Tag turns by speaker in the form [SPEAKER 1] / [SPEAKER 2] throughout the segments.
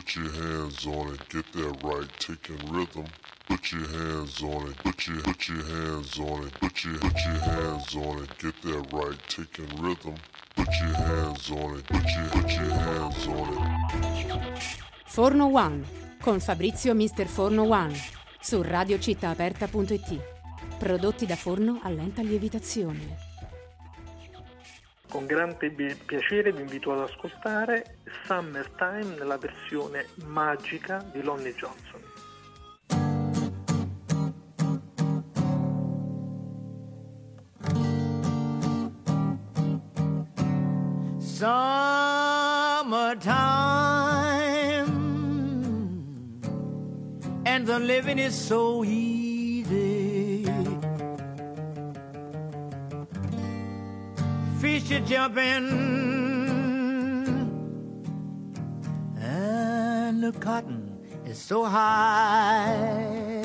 [SPEAKER 1] Put your hands on it, get that right, taking rhythm. Put your hands on it, put your hands on it, put your hands on it, get that right, taking rhythm. Put your hands on it, put your hands on it.
[SPEAKER 2] Forno One con Fabrizio Mister Forno One su radiocittaaperta.it. Prodotti da forno a lenta lievitazione.
[SPEAKER 3] Con grande piacere vi invito ad ascoltare Summertime nella versione magica di Lonnie Johnson.
[SPEAKER 4] Summertime and the living is so easy. Fish are jumping and the cotton is so high.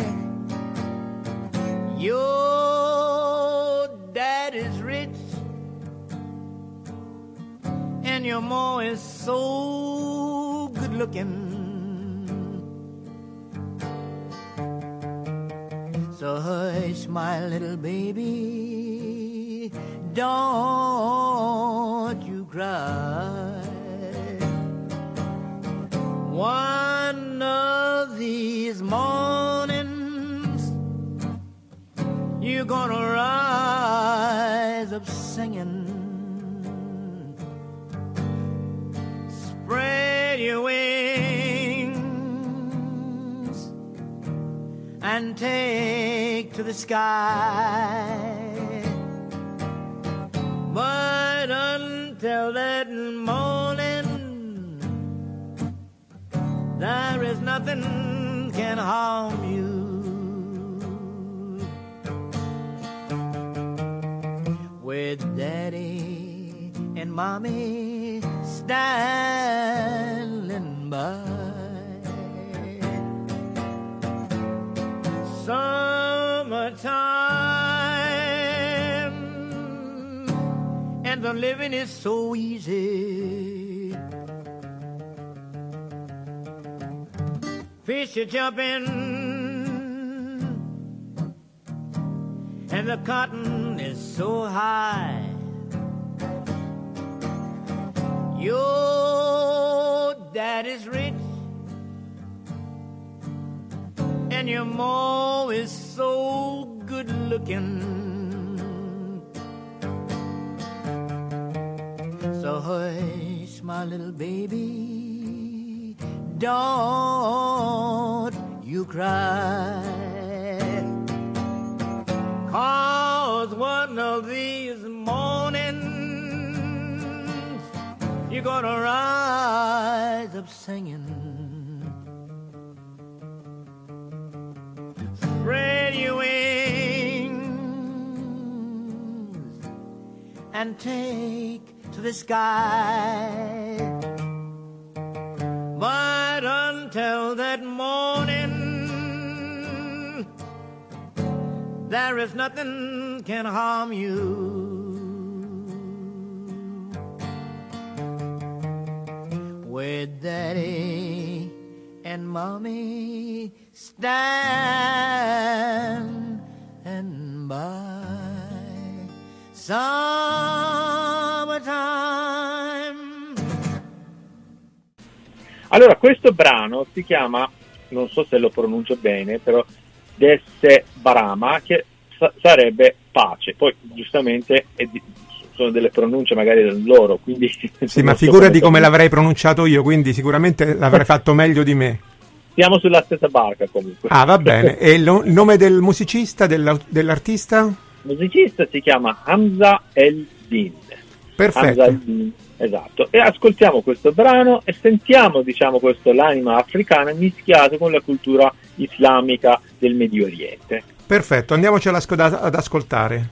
[SPEAKER 4] Your dad is rich and your mom is so good looking. So hush, my little baby, don't you cry. One of these mornings you're gonna rise up singing. Spread your wings and take to the sky. But until that morning, there is nothing can harm you. With Daddy and Mommy standing by. Summertime and the living is so easy. Fish are jumping and the cotton is so high. Your dad is rich and your mom is so good looking. So hush, my little baby, don't you cry. 'Cause one of these mornings you're gonna rise up singing. Spread your wings and take to the sky. But until that morning, there is nothing can harm you. With Daddy and Mommy stand and by. Summertime.
[SPEAKER 5] Allora, questo brano si chiama, non so se lo pronuncio bene, però Desse Barama, che sarebbe pace. Poi giustamente sono delle pronunce magari loro, quindi
[SPEAKER 6] sì, ma figurati come l'avrei pronunciato io, quindi sicuramente l'avrei fatto meglio di me.
[SPEAKER 5] Siamo sulla stessa barca comunque.
[SPEAKER 6] Ah, va bene. E il nome del musicista, dell'artista?
[SPEAKER 5] Il musicista si chiama Hamza El-Din.
[SPEAKER 6] Perfetto.
[SPEAKER 5] Hamza El-Din, esatto. E ascoltiamo questo brano e sentiamo, diciamo, l'anima africana mischiato con la cultura islamica del Medio Oriente.
[SPEAKER 6] Perfetto, andiamoci ad ascoltare.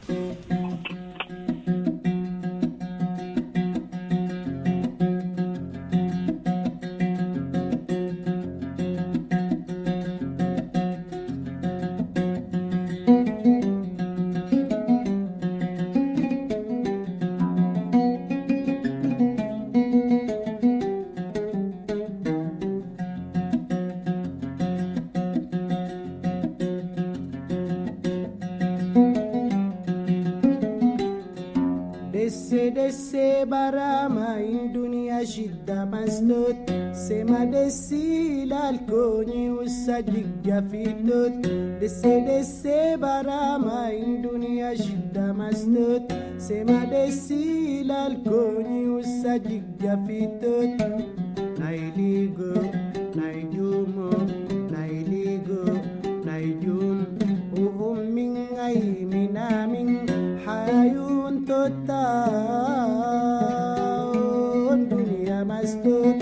[SPEAKER 7] desse barama in dunia shidda mastot sema dessi l'alconi ussa jigga fitot desse barama in dunia shidda mastot sema dessi l'alconi ussa jigga fitot nailigo naijumo nailigo naijum min ay minamin hayun totaon dunia mastud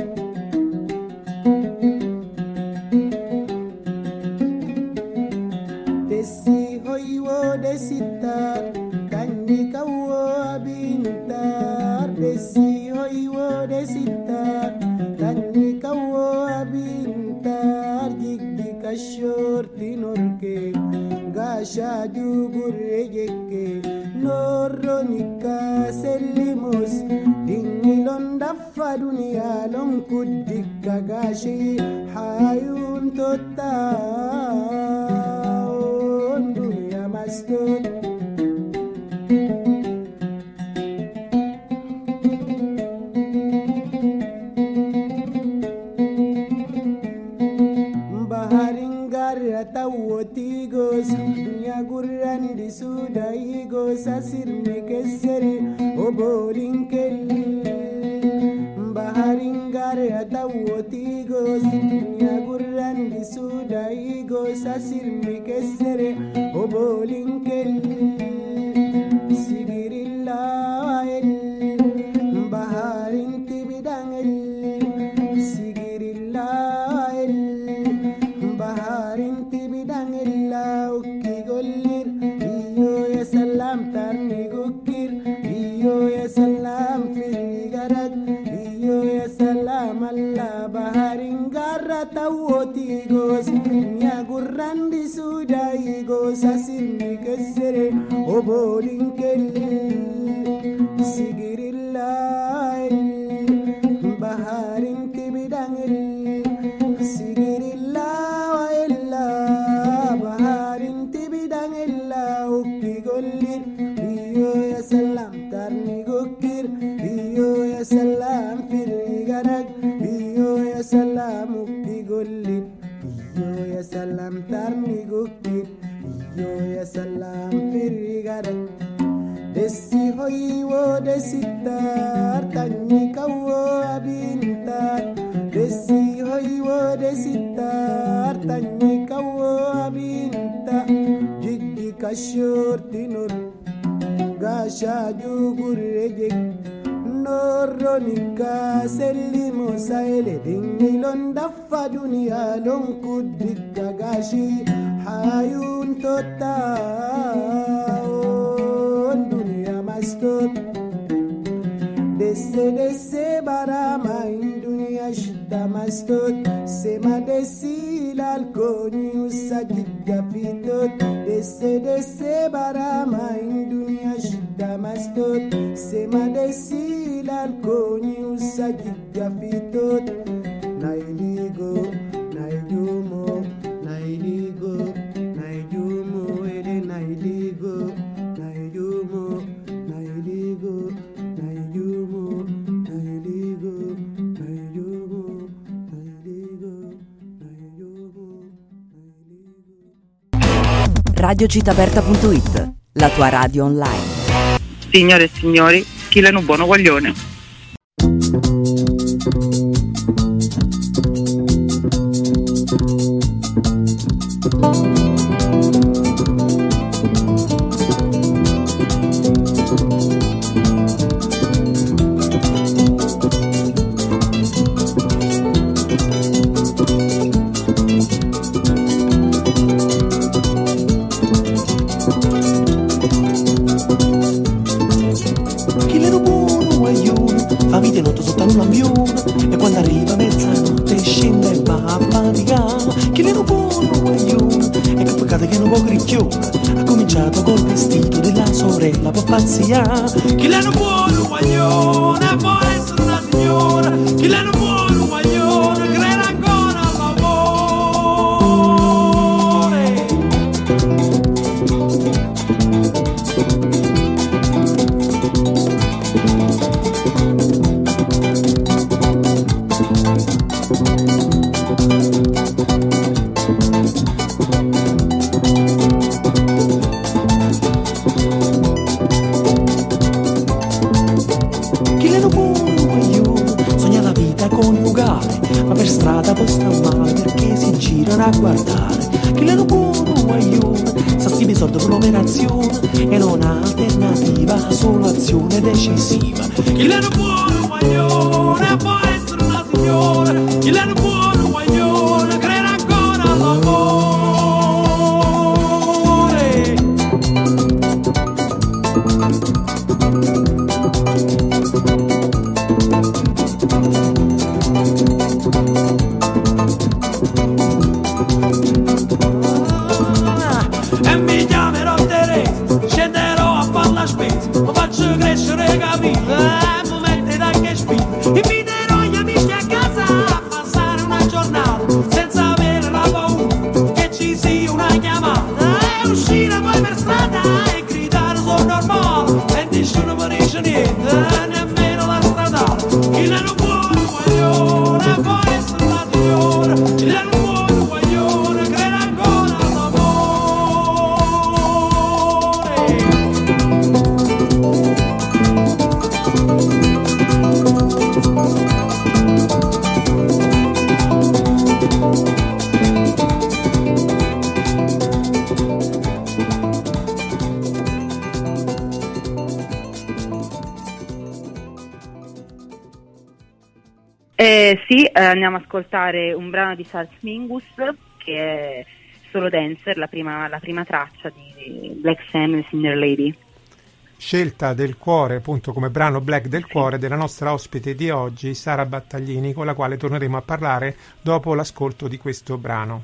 [SPEAKER 7] desi hoiwo desitar tanni kawo abintar desi hoiwo desitar tanni kawo abintar jiggi kashorti norke gasha jugurre jekke norronika sellimos dingilon daffa dunia lon kuddikka gashi hayun tottaon dunia mastud tawotigos dunia gurran di sudaigos asirme keseri obolinkel baharingar tawotigos dunia gurran di sudaigos asirme keseri obolinkel sigirilla el baharin tibidangel sigirilla el baharin tibidangilla ukki gollir iyo ya salam tarni gukir iyo ya salam firigarat iyo ya salam alla baharin garra tawotigos nya gurran di sudaigos asirmi kesere obolinkel sigirilla baharin tibidangil sigirilla illa baharin tibidangilla ukki gollir iyo ya salam tarni gukir iyo ya salam firigarak iyo ya salam ukki gollir iyo ya salam tarni gukir iyo ya salam firigarak desi hoiwo desitar tanni kawo abintar desi hoiwo desitar tanni kawo abinta jiggi kashorti nur gasha jugurre jig norronika sellimo saele dingilon daffa dunia lon kuddikka gashi hayun tottaon dunia mastot desse barama in dunia shidda mastot sema dessi l'alconi ussa jigga fitot desse barama in dunia shidda mastot sema dessi l'alconi ussa jigga fitot nailigo naijumo nailigo naijumo ele nailigo naijumo nailigo naijumo nailigo naijumo nailigo naijumo
[SPEAKER 8] radiocitaperta.it, la tua radio online.
[SPEAKER 9] Signore e signori, chi l'è un buono guaglione.
[SPEAKER 10] E quando arriva mezzanotte scende e va a faticare. Chi viene buono guaglione, e che peccato che non può gricchione. Ha cominciato col vestito della sorella per pazziare. Chi viene buono guaglione, può essere una signora. Chi viene buono guaglione, crede ancora all'amore. Ma per strada poi sta male perché si girano a guardare. Chi l'hanno buono guaglione, sa sti soldi per l'operazione e non ha alternativa, solo azione decisiva. Chi l'hanno buono guaglione può essere una signora. Chi l'hanno buono guaglione crede ancora all'amore. E mi chiamerò Teresa, scenderò a far la spesa, lo faccio crescere capito, mi mette anche spina. Inviterò gli amici a casa a passare una giornata senza avere la paura che ci sia una chiamata. E uscire poi per strada e gridare sono normale e nessuno mi dice niente, nemmeno la stradale. Chi l'hanno buono guaglione può essere la signora. Chi l'hanno buono guaglione crede ancora all'amore.
[SPEAKER 9] Sì, andiamo ad ascoltare un brano di Charles Mingus che è Solo Dancer, la prima traccia di Black Sam e Sinner Lady.
[SPEAKER 6] Scelta del cuore, appunto come brano Black del cuore della nostra ospite di oggi, Sara Battaglini, con la quale torneremo a parlare dopo l'ascolto di questo brano.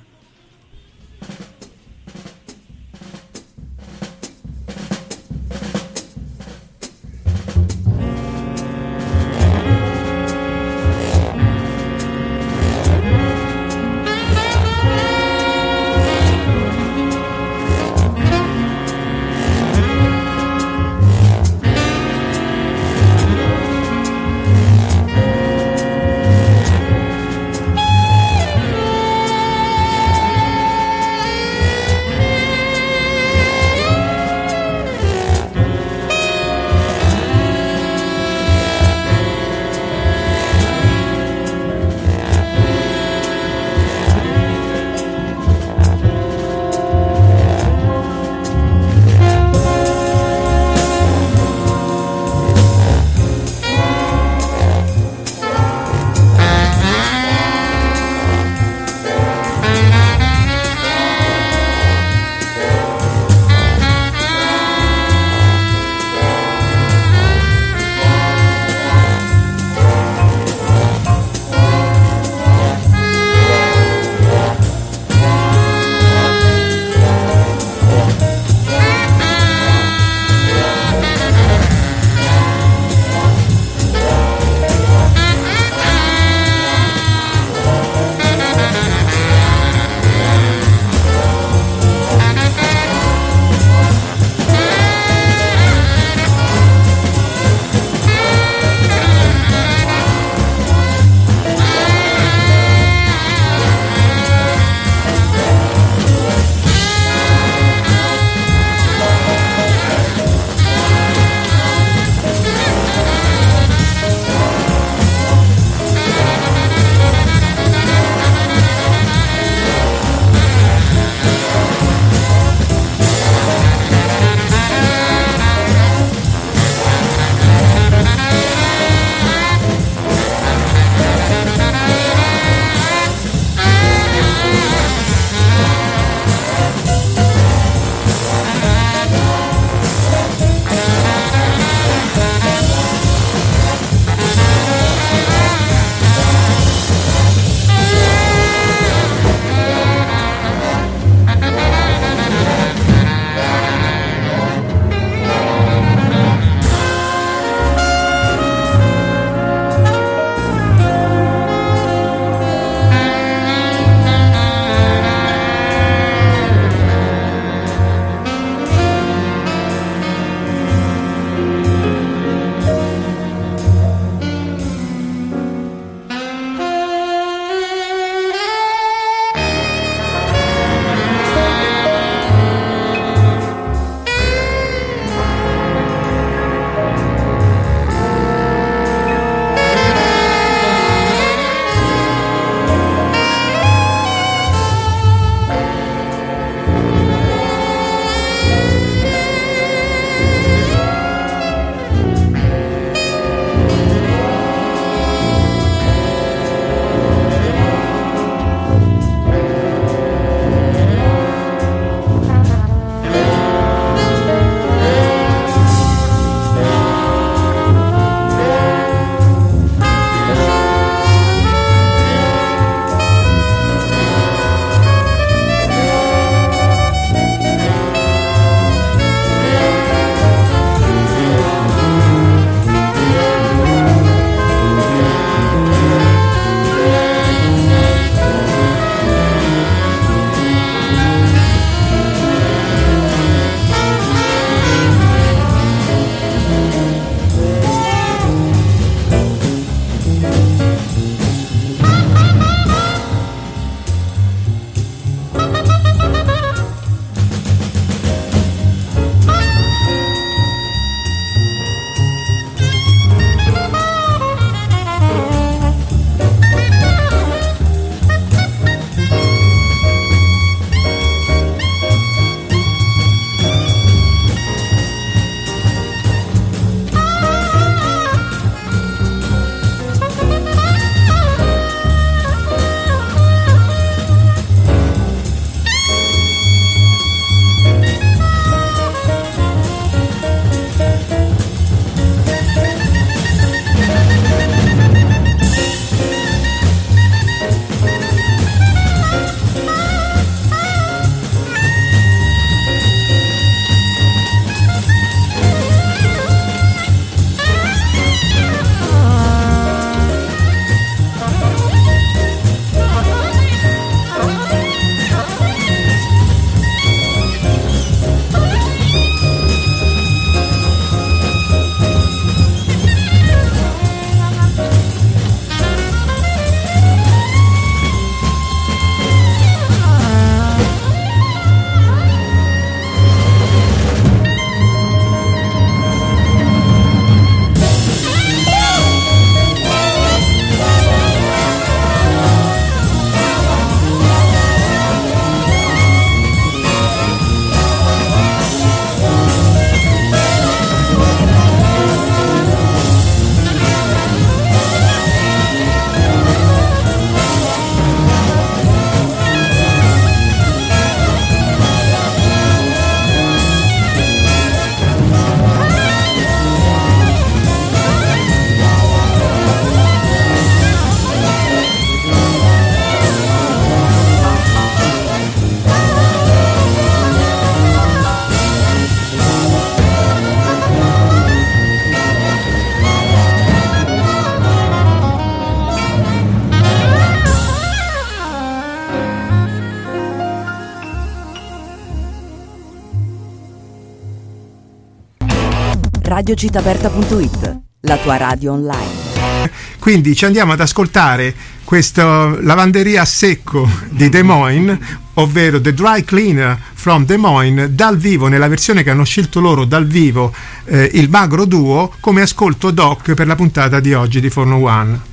[SPEAKER 8] radiocittaaperta.it, la tua radio online.
[SPEAKER 6] Quindi ci andiamo ad ascoltare questa lavanderia a secco di Des Moines, ovvero The Dry Cleaner from Des Moines, dal vivo, nella versione che hanno scelto loro dal vivo, il Magro Duo, come ascolto doc per la puntata di oggi di Forno One.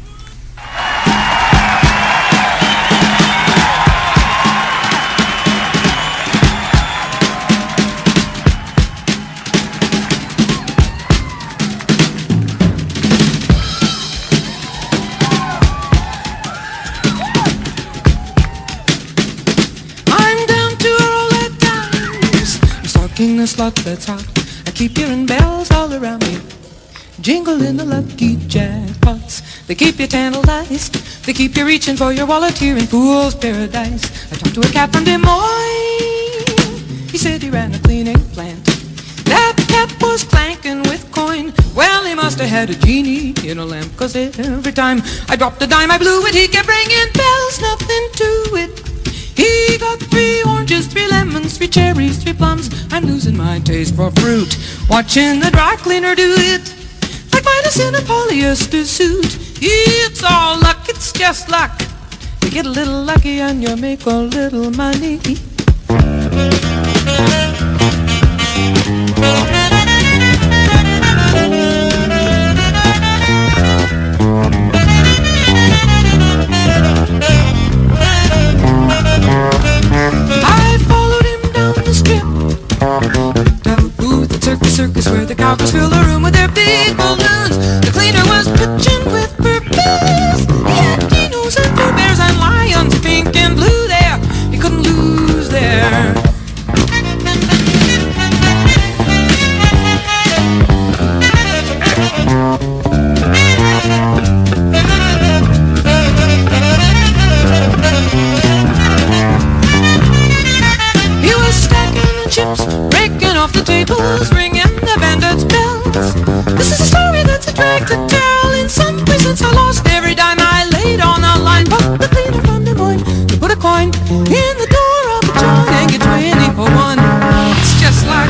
[SPEAKER 10] The slot that's hot. I keep hearing bells all around me, jingling the lucky jackpots. They keep you tantalized, they keep you reaching for your wallet here in Fool's Paradise. I talked to a cat from Des Moines, he said he ran a cleaning plant. That cat was clanking with coin, well he must have had a genie in a lamp, 'cause every time I dropped a dime I blew it, he kept ringing bells, nothing to it. He got 3 oranges, 3 lemons, 3 cherries, 3 plums. I'm losing my taste for fruit, watching the dry cleaner do it, like Midas in a polyester suit. It's all luck, it's just luck. You get a little lucky and you make a little money. I followed him down the strip to a booth at Circus where the cowgirls fill the room with their big balloons. The cleaner was pitching with purpose. He had dinos and Pooh Bears and lions, pink and blue there. He couldn't lose there. Chips breaking off the tables, ringing the bandits' bells. This is a story that's a drag to tell. In some prisons I lost every dime I laid on the line, but the cleaner from Des Moines to put a coin in the door of a joint and get 20 for one. It's just like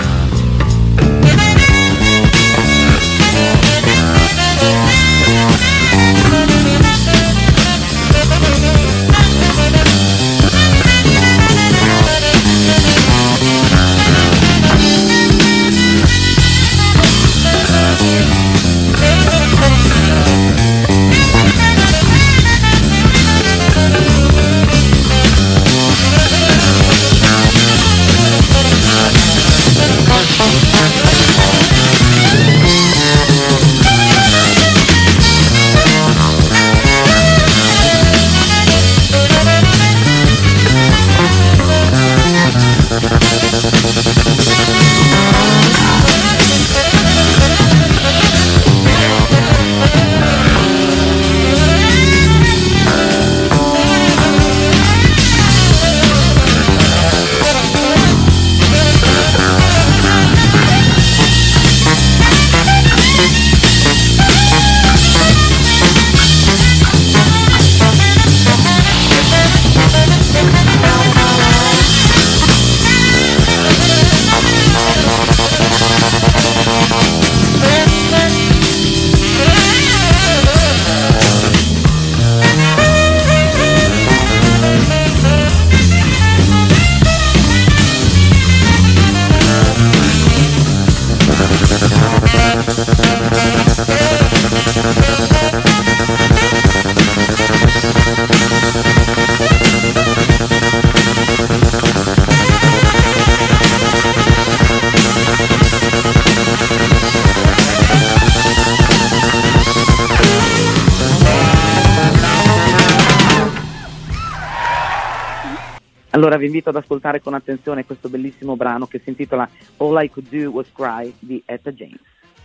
[SPEAKER 11] Allora vi invito ad ascoltare con attenzione questo bellissimo brano che si intitola All I Could Do Was Cry di Etta James.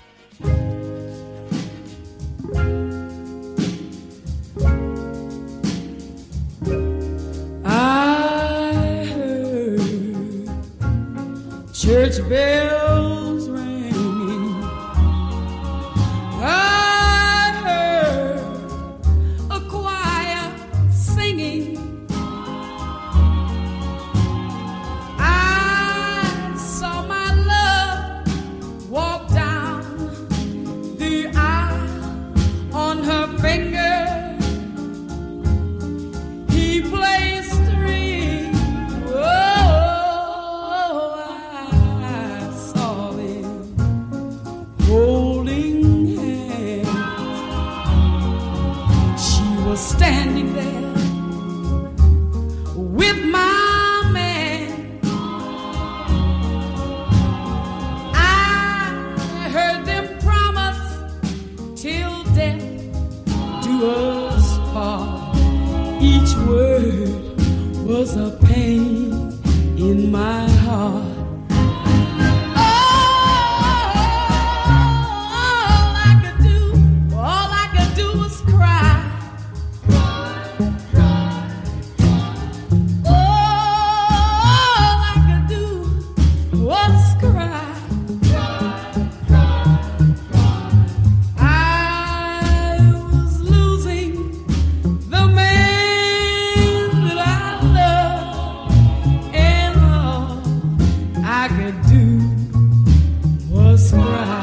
[SPEAKER 12] I heard church bells ringing. I heard a choir singing. I saw my love walk down was a pain in my heart. All I could do was cry. All I could do was cry. I was losing the man that I love, and all I could do was cry.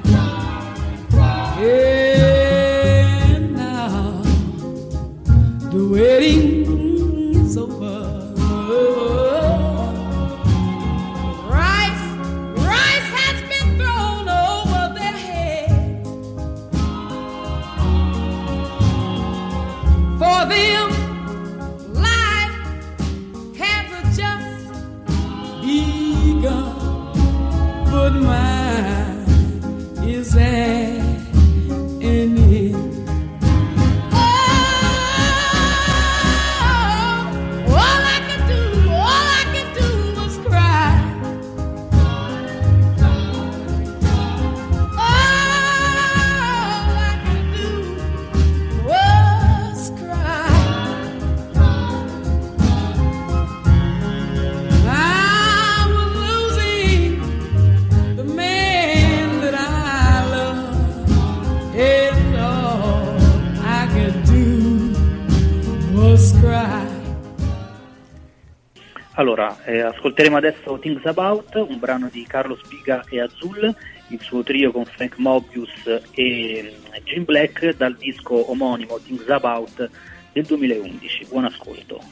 [SPEAKER 12] And now the wedding is over. Rice has been thrown over their heads. For them, life has just begun, but mine is at an end. All I could do was cry. All I could do was cry. I was losing the man that I love, and all I could do was cry.
[SPEAKER 13] Allora, ascolteremo adesso Things About, un brano di Carlos Biga e Azul, il suo trio con Frank Mobius e Jim Black, dal disco omonimo Things About del 2011. Buon ascolto.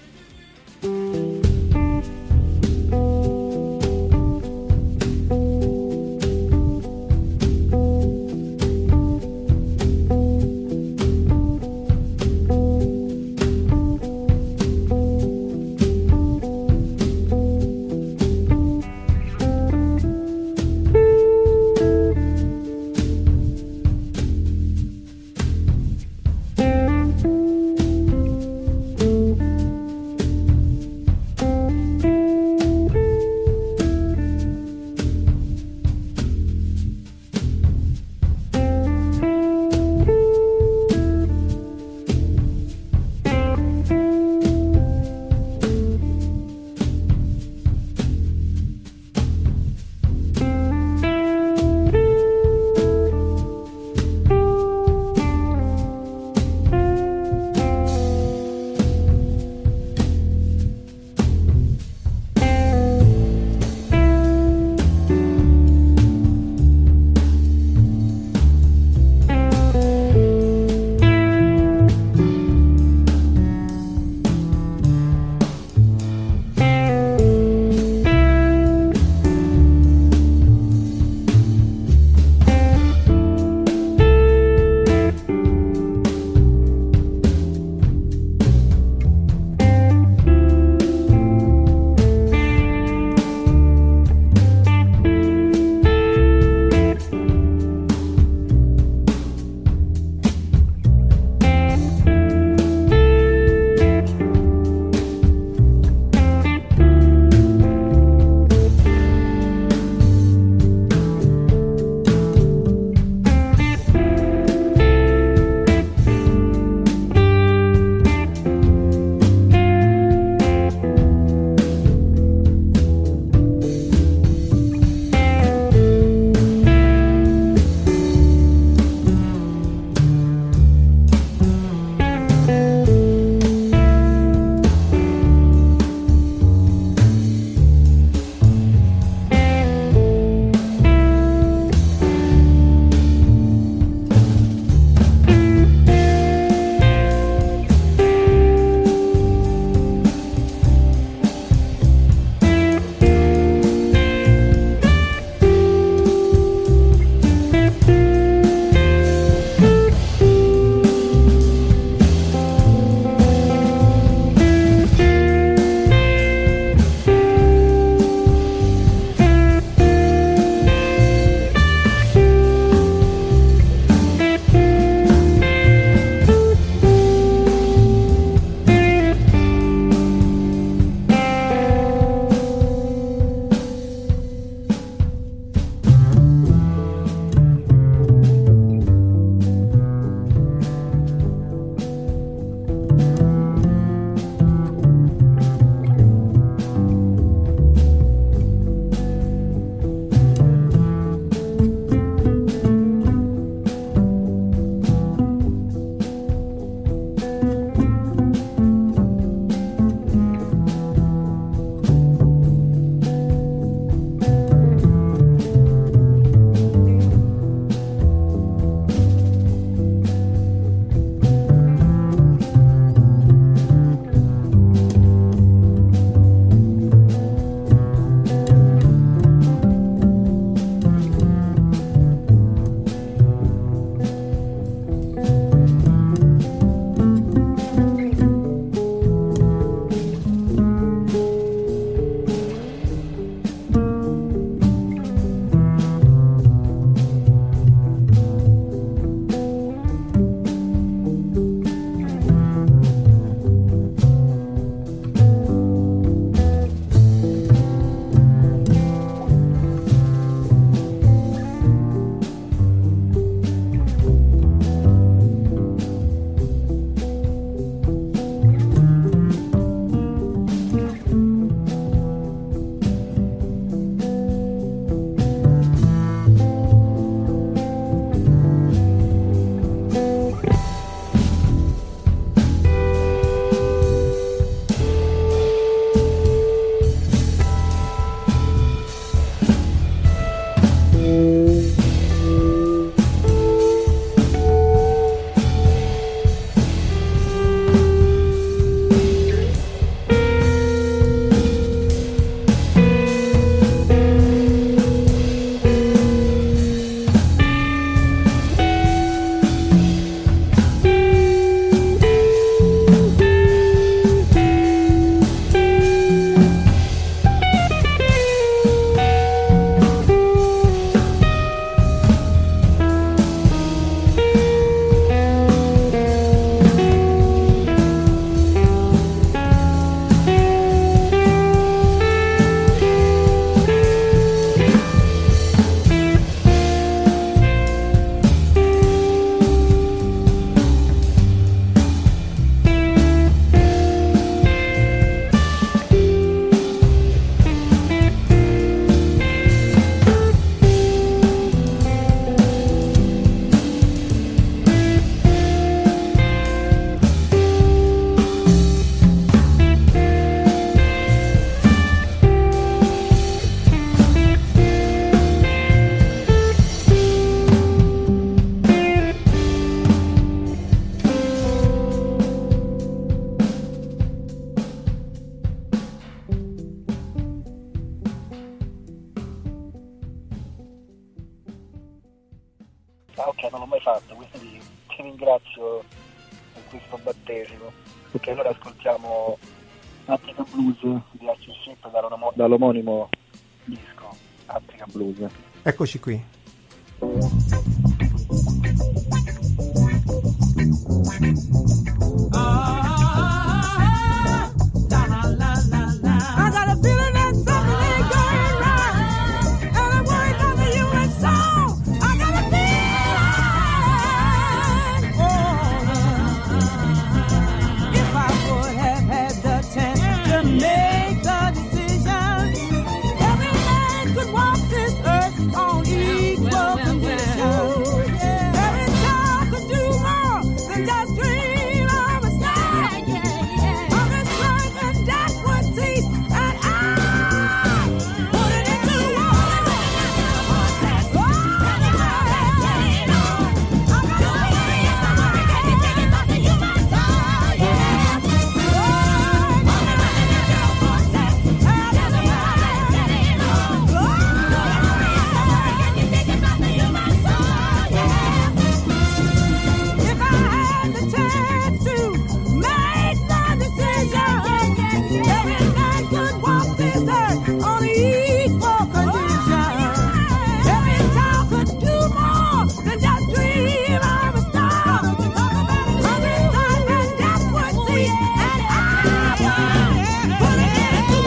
[SPEAKER 13] ok, non l'ho mai fatto, quindi ti ringrazio per questo battesimo. Ok, allora ascoltiamo Attica Blues di Archie Shepp dall'omonimo disco Attica Blues.
[SPEAKER 6] Eccoci qui.
[SPEAKER 12] I got a feeling that something ain't going right, and I'm worried about the human soul. I got a feeling, if I would have had the chance to make a decision, every man could walk this earth on equal conditions. Every child could do more than just dream of a star. Of this life and that would see, and I put it into if I had the chance to make the decision, every man could walk this earth on equal conditions. Every child could do more than just dream of a star. Of this life and that would see, and I put it into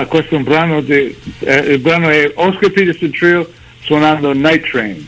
[SPEAKER 14] questo è un brano il brano è Oscar Peterson Trio suonando Night Train.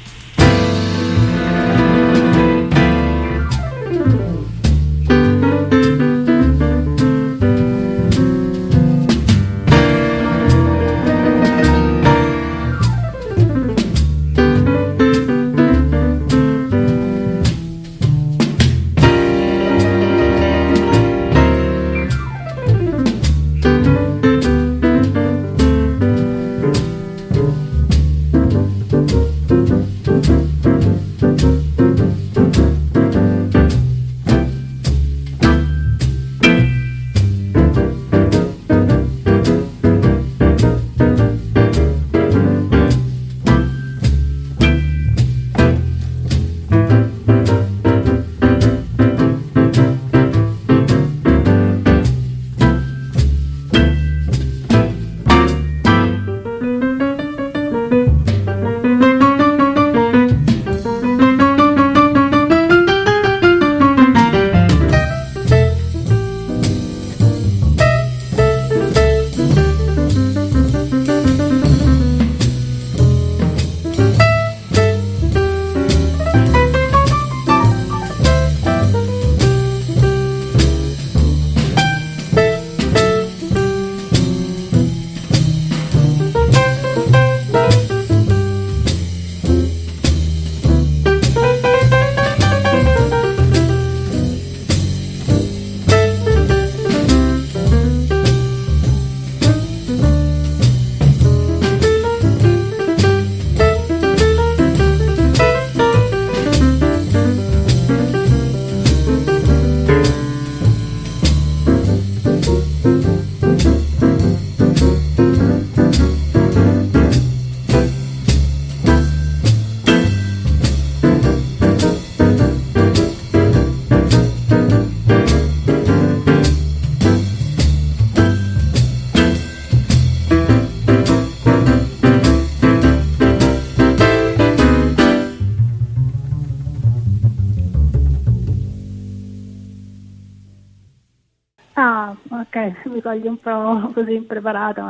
[SPEAKER 15] Mi coglie un po' così impreparata.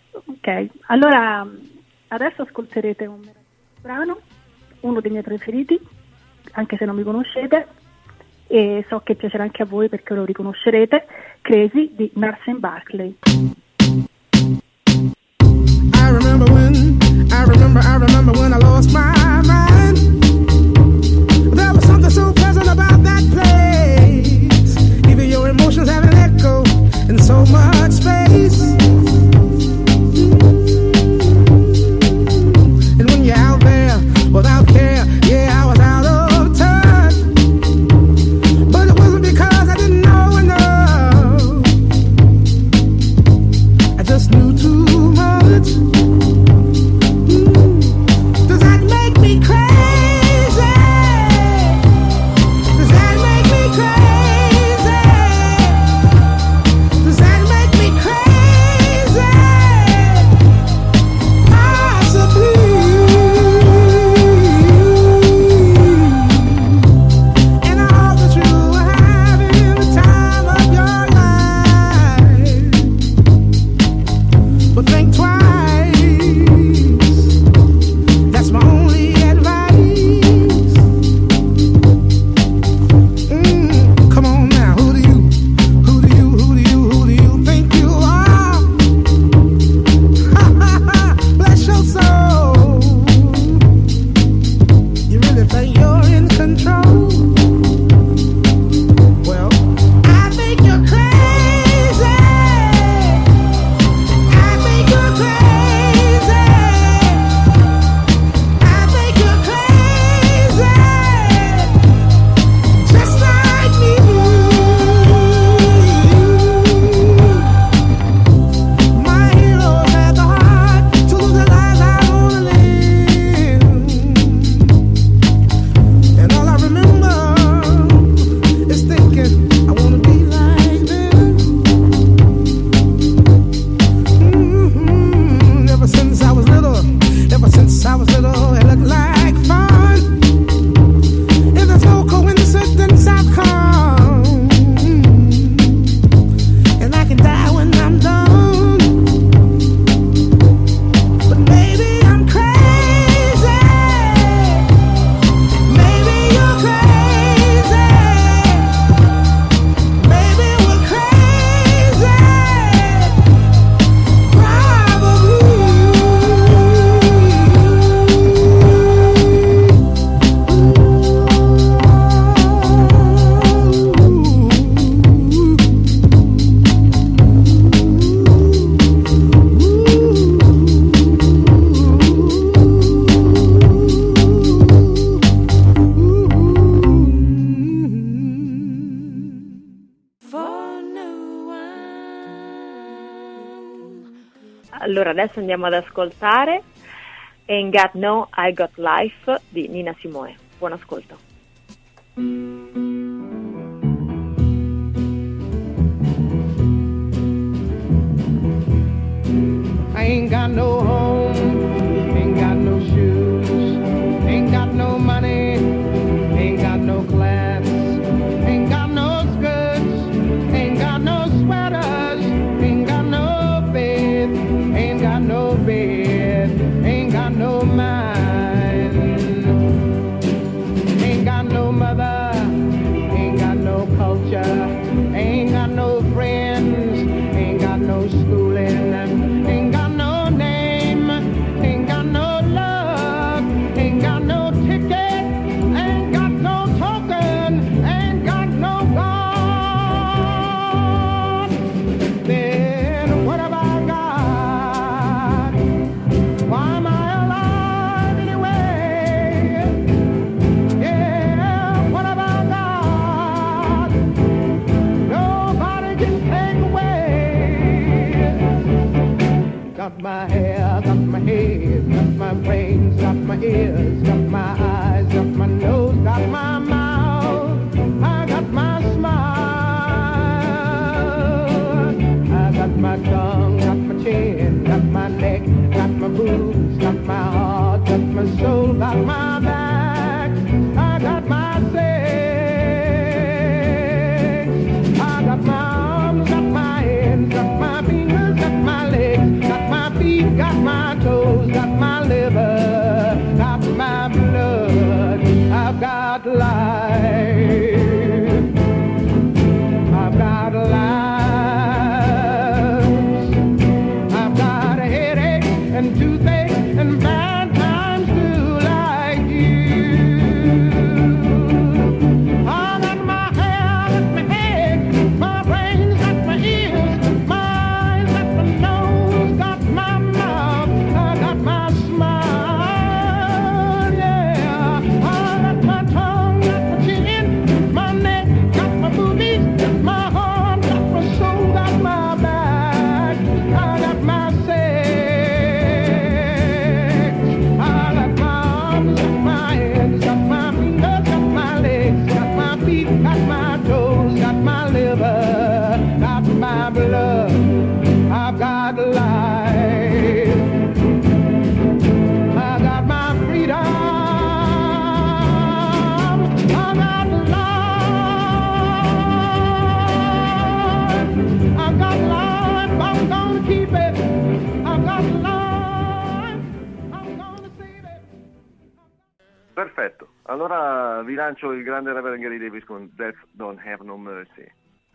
[SPEAKER 15] Ok, allora adesso ascolterete un brano, uno dei miei preferiti, anche se non mi conoscete, e so che piacerà anche a voi perché lo riconoscerete, Crazy di Narsen Barkley.
[SPEAKER 16] I remember when I lost my mind. There was something so pleasant about that place. Even your emotions have an echo in so much space. And when you're out there without care, yeah, I was out of touch. But it wasn't because I didn't know enough. I just knew too much. Does that make
[SPEAKER 17] Allora adesso andiamo ad ascoltare Ain't Got No, I Got Life di Nina Simone. Buon ascolto.
[SPEAKER 16] I ain't got no home, ain't got no shoes, ain't got no money, ain't got no class, ain't got no skirts, ain't got no sweaters, ain't got no bed, ain't got no bed, ain't got no mind, ain't got no mother, ain't got no culture, ain't got no friends, ain't got no schooling, ain't got no name, ain't got no love, ain't got no ticket, ain't got no token, ain't got no God. Then what have I got? Why am I alive anyway? Yeah, what have I got? Nobody can take away. Got my hair, got my head, got my brains, got my ears, got my eyes, got my nose, got my mouth, I got my smile, I got my tongue, got my chin, got my neck, got my boobs, got my heart, got my soul, got my back, I got my sex, I got my arms, got my hands, got my fingers, got my legs, got my feet, got my toes, got my liver, got my blood, I've got life, I've got lives, I've got a headache and toothache and bad times too, like you. I got my hair, got my head, my brains, got my ears, my eyes, got my nose, got my mouth, I got my smile, yeah. I got my tongue, got my chin, my neck, got my boobies, got my heart, got my soul, got my back, I got my sex, I got my arms, got my hands, got my fingers, got my legs, got my feet, got my toes, got my liver, got my blood, I've got life, I got my freedom, I got life, I got life, I'm gonna keep it, I got life, I'm gonna save it.
[SPEAKER 18] Perfetto, allora vi lancio il grande Reverend Gary Davis con Death Don't Have No Mercy.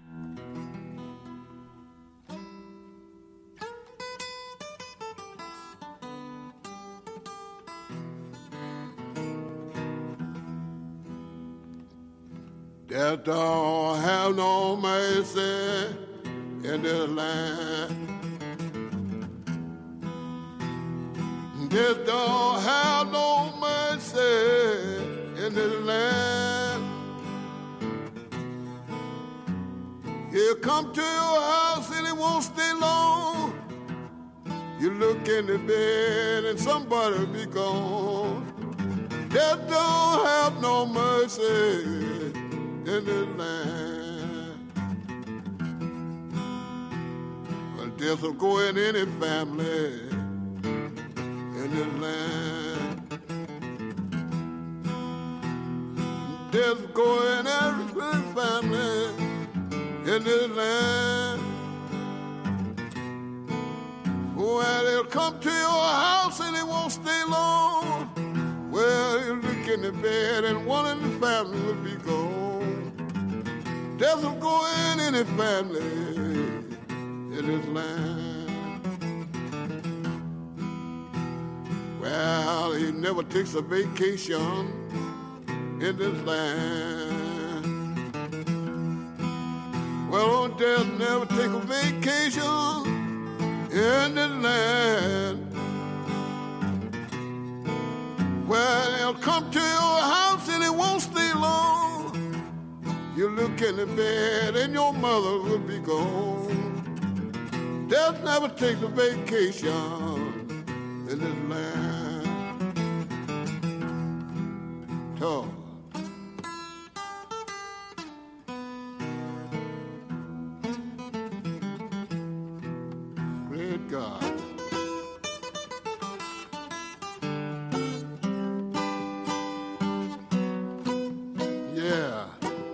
[SPEAKER 19] Death don't have no mercy in this land. Death don't have no mercy in this land. He'll come to your house and he won't stay long. You look in the bed and somebody'll be gone. Death don't have no mercy in this land. Well, death will go in any family in this land. Death will go in every family in this land. Well, he'll come to your house and he won't stay long. Well, you look in the bed and one in the family will be gone. Death will go in any family in this land. Well, he never takes a vacation in this land. Well, death never take a vacation in this land. Well, he'll come to your house and he won't stay long. You look in the bed and your mother will be gone. Death never takes a vacation in this land. Talk. Great God. Yeah.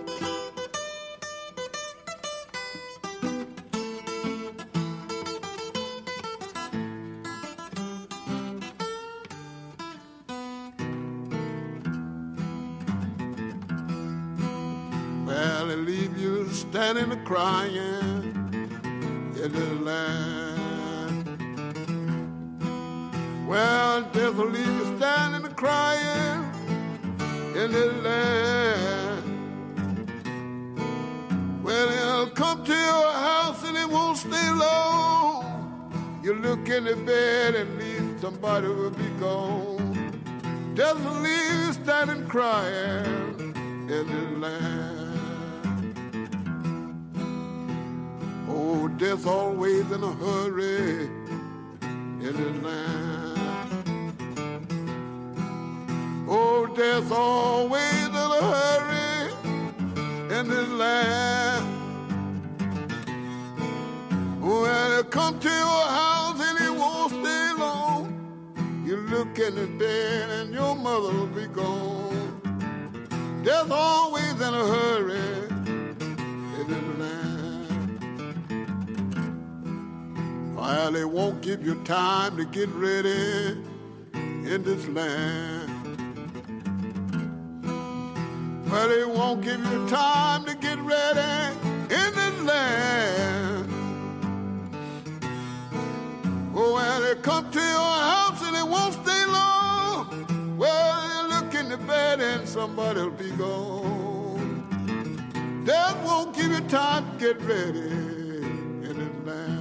[SPEAKER 19] Well, they leave you standing and crying in the land. Well, death will leave you standing and crying in the land. Well, he'll come to your house and it won't stay long. You look in the bed and leave somebody will be gone. Death will leave you standing crying in the land. Oh, death always in a hurry in the land. Oh, death always in a hurry in this land. Well, he'll come to your house and he won't stay long. You look in the bed and your mother will be gone. Death always in a hurry in this land. Well, they won't give you time to get ready in this land. Well, they won't give you time to get ready in this land. Oh, well, they come to your house and it won't stay long. Well, you look in the bed and somebody will be gone. Death won't give you time to get ready in this land.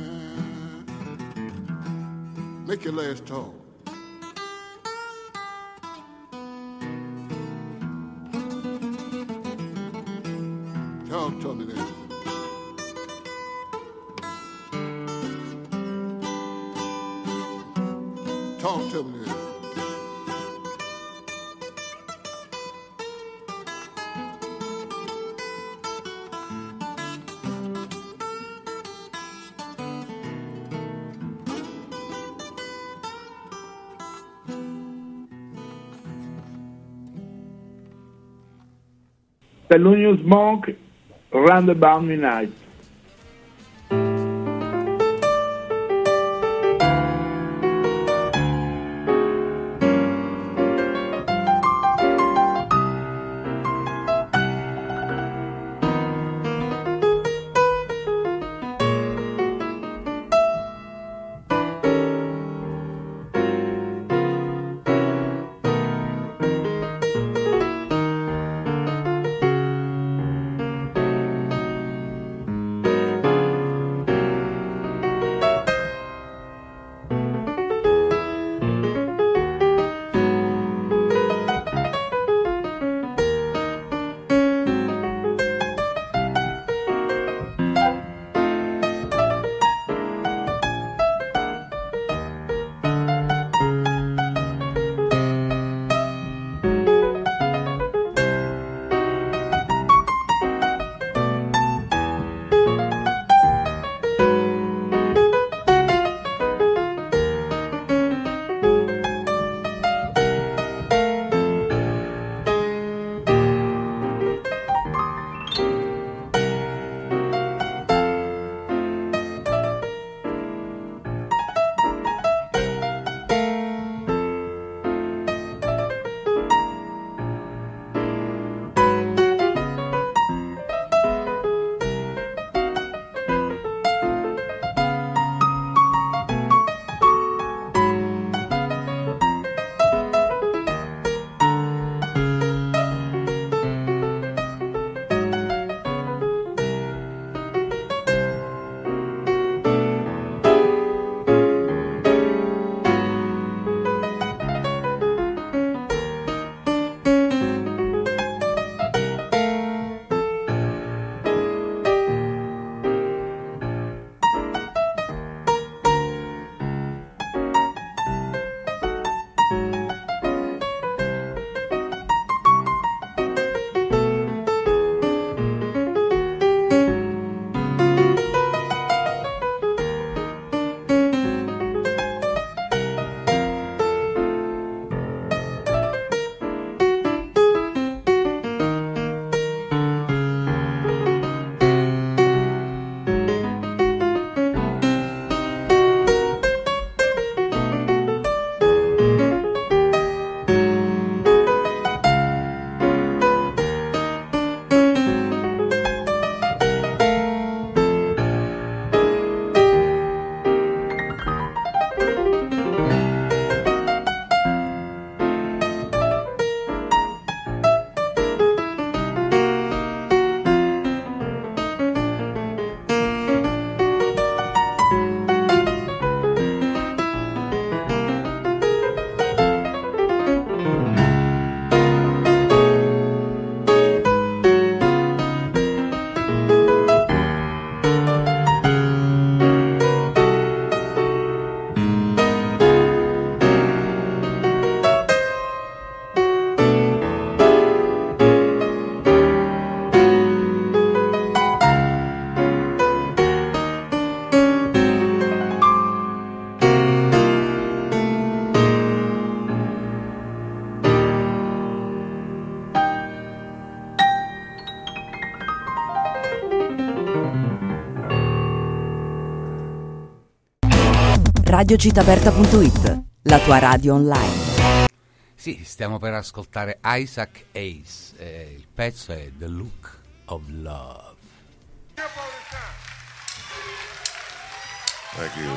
[SPEAKER 19] Make your last talk. Talk to me then. Talk to me then.
[SPEAKER 14] Thelonious Monk, Roundabout Midnight.
[SPEAKER 8] radiocitaperta.it, la tua radio online.
[SPEAKER 20] Sì, stiamo per ascoltare Isaac Hayes, il pezzo è The Look of Love.
[SPEAKER 1] Thank you.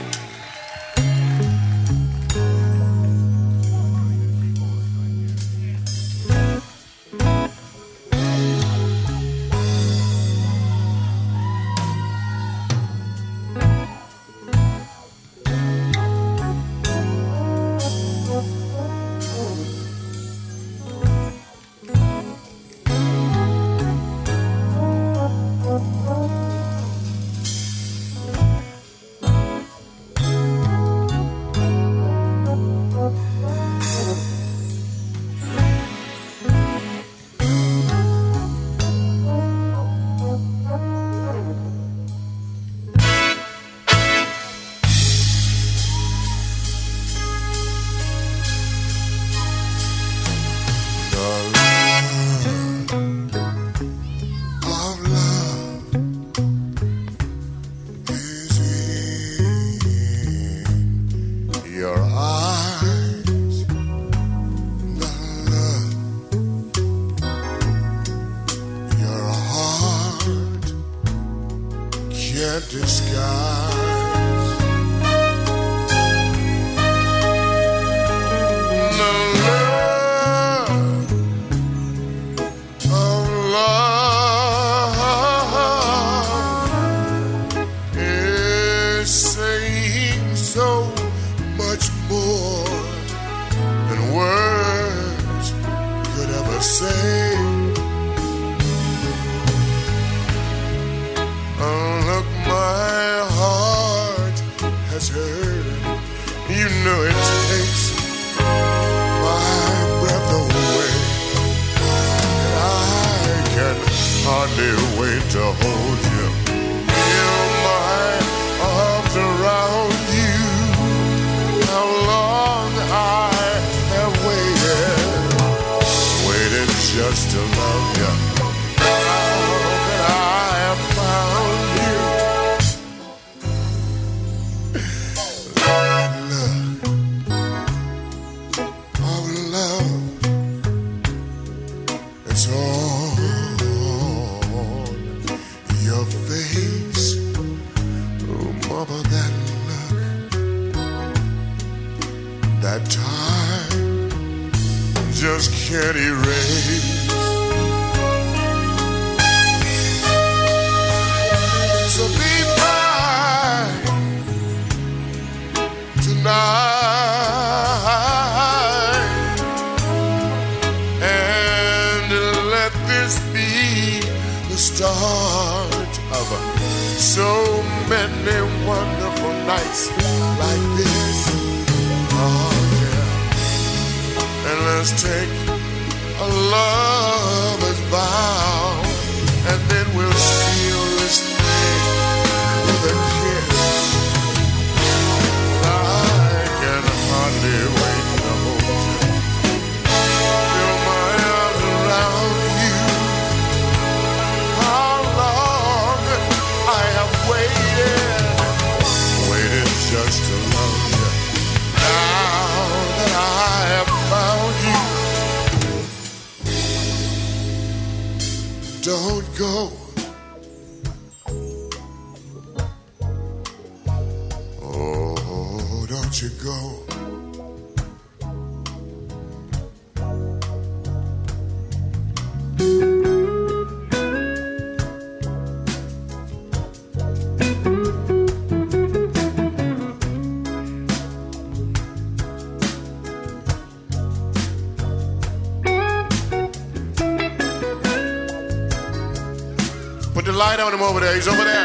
[SPEAKER 19] Put the light on him over there. He's over there.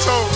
[SPEAKER 1] toe.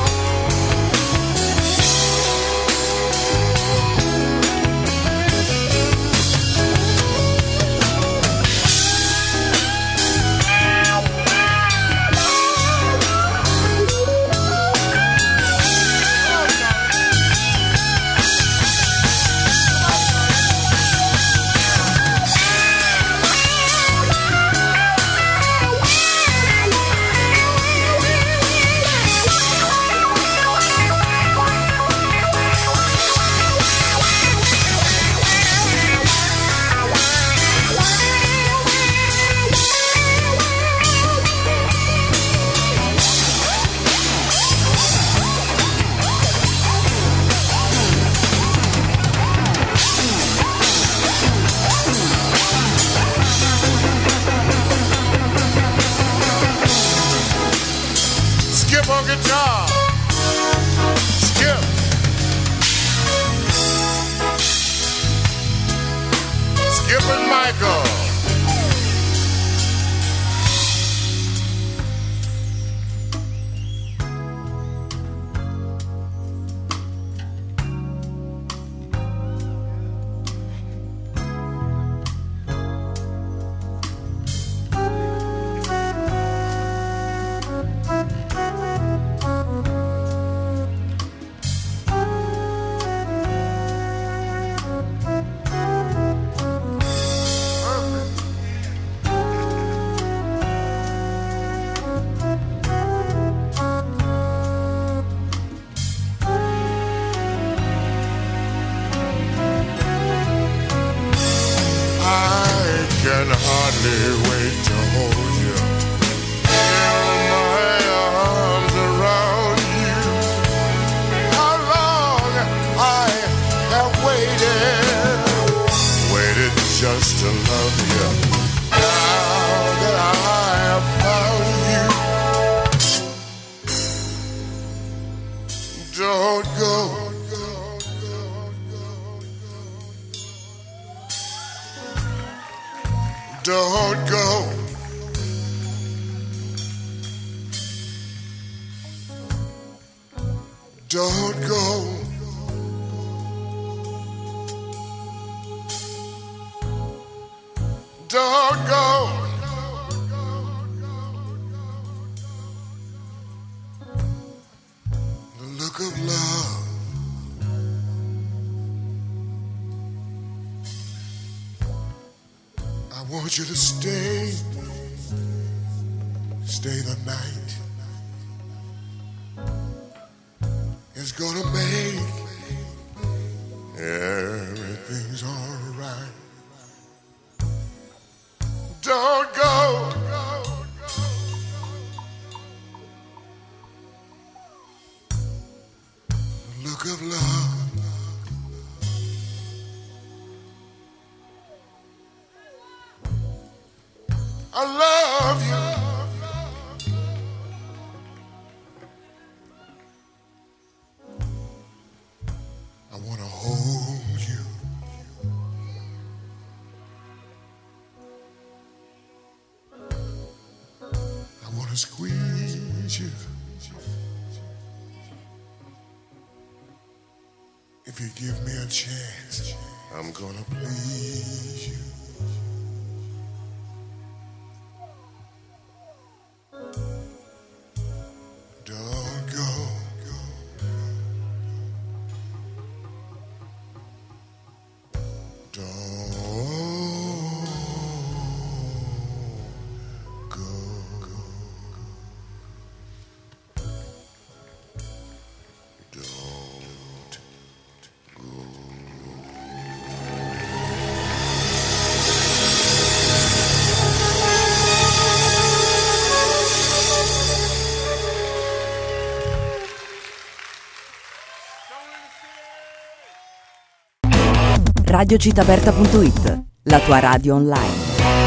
[SPEAKER 1] Skip on guitar. Skip. Skip and Michael. Can hardly wait to hold you. Feel my arms around you. How long I have waited just to love you. Now that I have found you, don't go. Don't go. Don't go. Don't go. The look of love. I want you to stay the night. It's gonna make everything's alright. Don't go. The look of love. I love you. I want to hold you. I want to squeeze you. If you give me a chance, I'm gonna please you. Don't go.
[SPEAKER 8] radiocitaperta.it, la tua radio online.